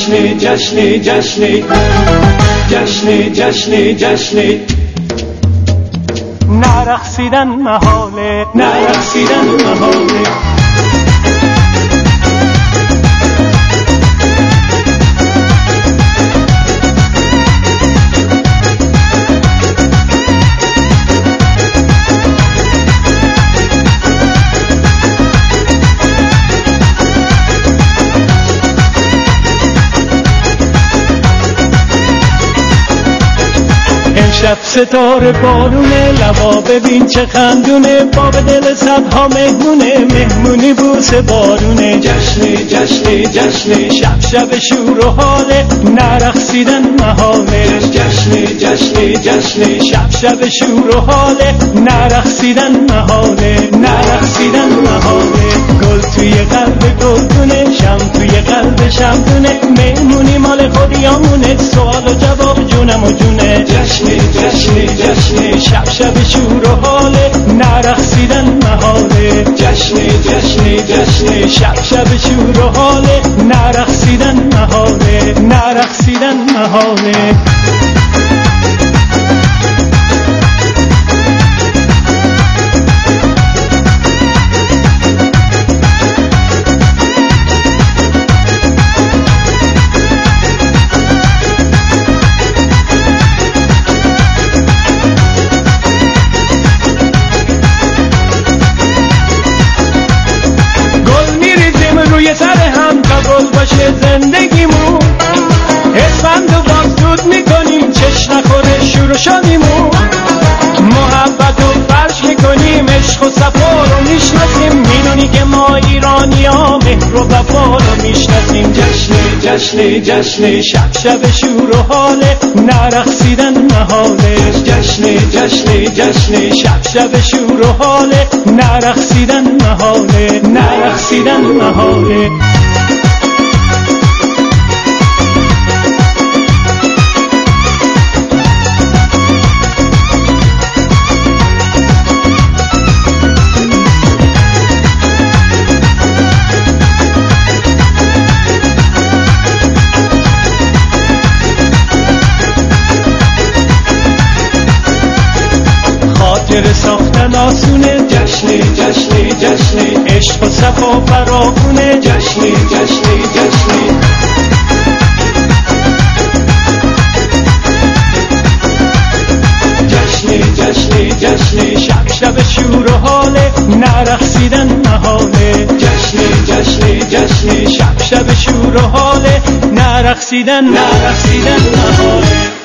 جشنی جشنی جشنی جشنی جشنی جشنی نرقصیدن محاله نرقصیدن محاله شب ستاره بارونه لبا ببین چه خندونه باب دل صدها مهمونه مهمونی بوسه بارونه جشنی جشنی جشنی شب شور و حاله نرقصیدن محاله جشنی جشنی جشنی شب شور و حاله نرقصیدن محاله نرقصیدن محاله گل توی قلب گلدونه شم توی قلب شمدونه مهمونی مال خودیامونه سوال و جواب جونم و جونه جشنی جشنی جشنی شب شور و حاله نرقصیدن محاله جشنی جشنی جشنی شب شور و حاله نرقصیدن محاله نرقصیدن محاله روی سر هم تا گل باشه زندگیمون اسفند و باز دود میکنیم چش نخوره شور و شادیمون محبت و فرش میکنیم عشق و صفا رو میشناسیم میدونی که ما ایرانی ها مهر و وفا رو میشناسیم جشنی جشنی جشنی شب شور و حاله نرقصیدن محاله جشنی جشنی جشنی شب شور و حاله نرقصیدن محاله نرقصیدن محاله خاطر ساختن آسونه جشنی جشنی جشنی عشق و صفا فراوونه جشنی جشنی جشنی جشنی جشنی جشنی شب شور و حاله نرقصیدن محاله جشنی جشنی جشنی شب شور و حاله نرقصیدن محاله